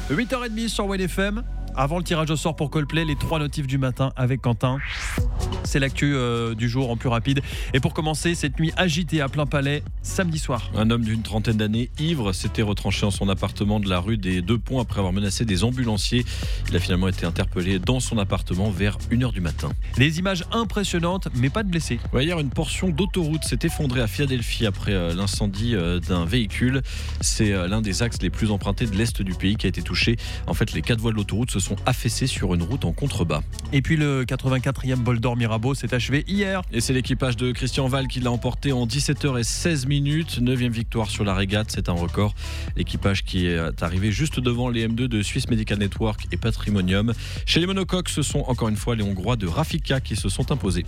8h30 sur WFM. Avant le tirage au sort pour Coldplay, les 3 notifs du matin avec Quentin. C'est l'actu du jour en plus rapide. Et pour commencer, cette nuit agitée à plein palais, samedi soir. Un homme d'une trentaine d'années, ivre, s'était retranché en son appartement de la rue des Deux Ponts après avoir menacé des ambulanciers. Il a finalement été interpellé dans son appartement vers 1h du matin. Des images impressionnantes, mais pas de blessés. Hier, une portion d'autoroute s'est effondrée à Philadelphie après l'incendie d'un véhicule. C'est l'un des axes les plus empruntés de l'Est du pays qui a été touché. En fait, les 4 voies de l'autoroute se sont affaissées sur une route en contrebas. Et puis le 84e bol d'or Mirabeau s'est achevé hier. Et c'est l'équipage de Christian Val qui l'a emporté en 17h16. 9e victoire sur la régate, c'est un record. L'équipage qui est arrivé juste devant les M2 de Swiss Medical Network et Patrimonium. Chez les monocoques, ce sont encore une fois les Hongrois de Rafika qui se sont imposés.